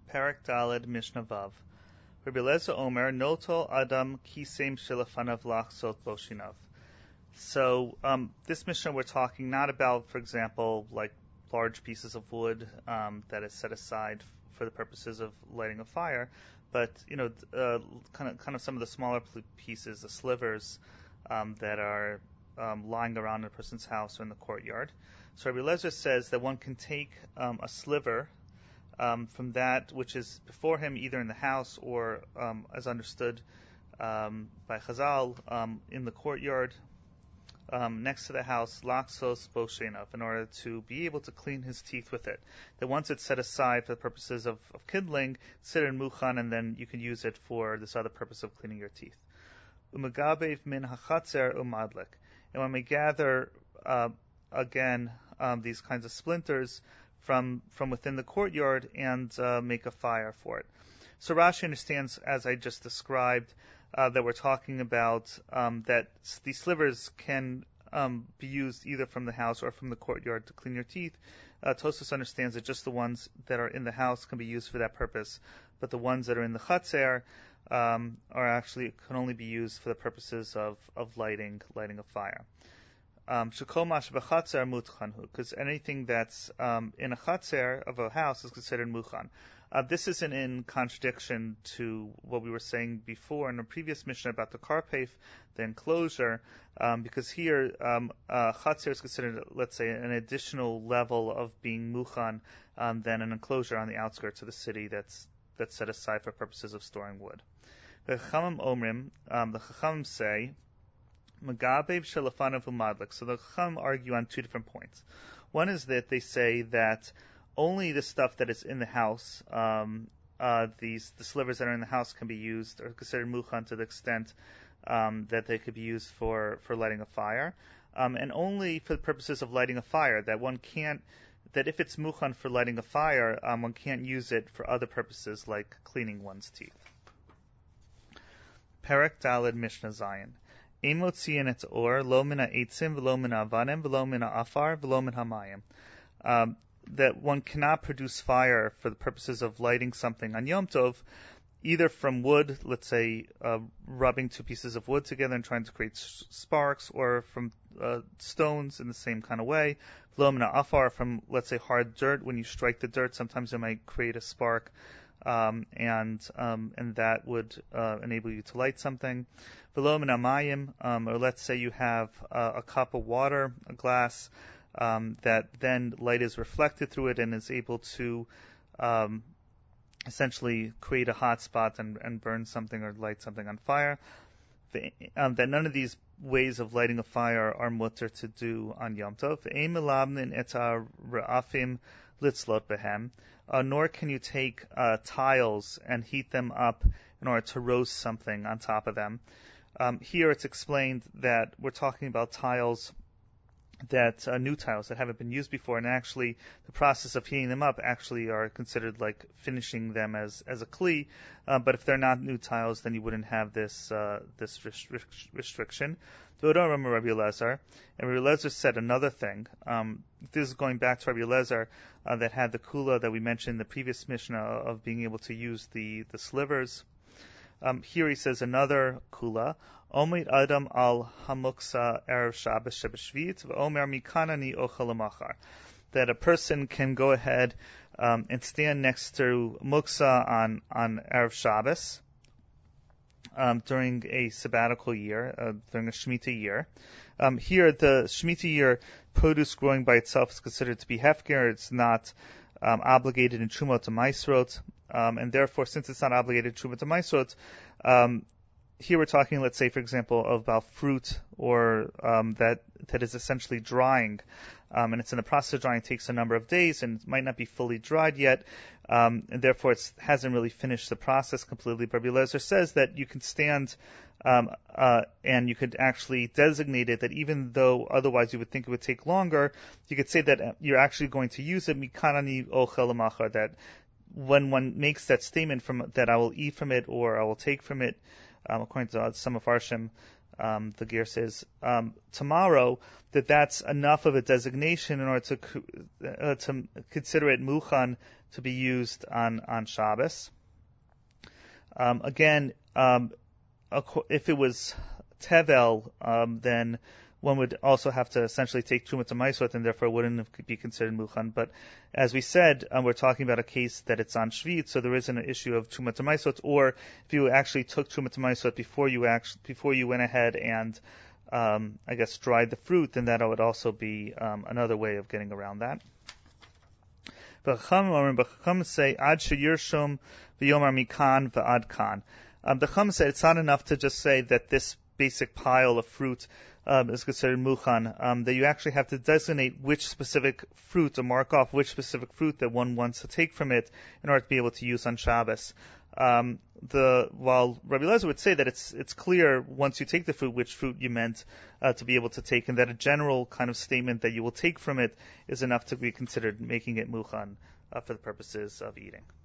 Perek Daled Mishnah Vav. Rabbi Eliezer Omer Noto Adam Kisem Shilafanav Lachzot Boshinav. So this Mishnah we're talking not about, for example, like large pieces of wood that is set aside for the purposes of lighting a fire, but kind of some of the smaller pieces, the slivers that are lying around in a person's house or in the courtyard. So Rabbi Eliezer says that one can take a sliver from that which is before him, either in the house or, as understood by Chazal, in the courtyard next to the house, laksos boshenov, in order to be able to clean his teeth with it. That once it's set aside for the purposes of kindling, sit in muchan, and then you can use it for this other purpose of cleaning your teeth. Umagabev min hachatzer umadlik. And when we gather again these kinds of splinters from within the courtyard and make a fire for it. So Rashi understands, as I just described, that we're talking about that these slivers can be used either from the house or from the courtyard to clean your teeth. Tosfos understands that just the ones that are in the house can be used for that purpose, but the ones that are in the chatzer are actually can only be used for the purposes of lighting a fire. Because anything that's in a chatzer of a house is considered muchan. This isn't in contradiction to what we were saying before in the previous Mishnah about the karpef, the enclosure, because here chatzer is considered, let's say, an additional level of being muchan than an enclosure on the outskirts of the city that's set aside for purposes of storing wood. The Chachamim say, Magabev shelafanav umadlik. So the Chacham argue on two different points. One is that they say that only the stuff that is in the house, the slivers that are in the house, can be used or considered muchan to the extent that they could be used for lighting a fire, and only for the purposes of lighting a fire. That if it's muchan for lighting a fire, one can't use it for other purposes like cleaning one's teeth. Perek Daled Mishnah Zayin. Ein motziin et or lo min ha'etzim v'lo min ha'avanim v'lo min ha'afar v'lo min ha'mayim. That one cannot produce fire for the purposes of lighting something on Yom Tov, either from wood, let's say rubbing two pieces of wood together and trying to create sparks, or from stones in the same kind of way. V'lo min ha'afar, from, let's say, hard dirt. When you strike the dirt, sometimes it might create a spark, and that would enable you to light something. V'lo min ha'mayim, or let's say you have a cup of water, a glass, that then light is reflected through it and is able to essentially create a hot spot and burn something or light something on fire. That none of these ways of lighting a fire are mutter to do on Yom Tov. Nor can you take tiles and heat them up in order to roast something on top of them. Here it's explained that we're talking about tiles that new tiles that haven't been used before, and actually the process of heating them up actually are considered like finishing them as a kli. But if they're not new tiles, then you wouldn't have this restriction. Rabbi Eliezer, and Rabbi Eliezer said another thing. This is going back to Rabbi Eliezer that had the kula that we mentioned in the previous Mishnah of being able to use the slivers. Here he says another kula. Omid Adam al Hamuksa Erev Shabbos Shebeshvit v'Omer Mikanani Ochel Machar. That a person can go ahead and stand next to Muksa on Erev Shabbos during a sabbatical year, during a Shemitah year. Here, the Shemitah year produce growing by itself is considered to be hefker. It's not obligated in Trumot to Maasrot, and therefore, since it's not obligated in Trumot to Maasrot, here we're talking, let's say, for example, about fruit or that is essentially drying, and it's in the process of drying. It takes a number of days and it might not be fully dried yet, and therefore it hasn't really finished the process completely. But Rabbi Eliezer says that you can stand and you could actually designate it that even though otherwise you would think it would take longer, you could say that you're actually going to use it, mikanani ochel machar, that when one makes that statement from that I will eat from it or I will take from it, according to some of Arshim, the Ger says tomorrow, that's enough of a designation in order to consider it muchan to be used on Shabbos. Again, if it was tevel, then one would also have to essentially take Trumat Maisot, and therefore wouldn't be considered Muchan. But as we said, we're talking about a case that it's on Shvit, so there isn't an issue of Trumat Maisot. Or if you actually took Trumat Maisot before you went ahead and I guess dried the fruit, then that would also be another way of getting around that. But Chacham say Ad Sheyirshom v'Yomar Mikan v'Ad Kan. The Chacham said it's not enough to just say that this basic pile of fruit is considered muchan, that you actually have to designate which specific fruit, or mark off which specific fruit that one wants to take from it in order to be able to use on Shabbos. While Rabbi Eliezer would say that it's clear once you take the fruit which fruit you meant to be able to take, and that a general kind of statement that you will take from it is enough to be considered making it muchan for the purposes of eating.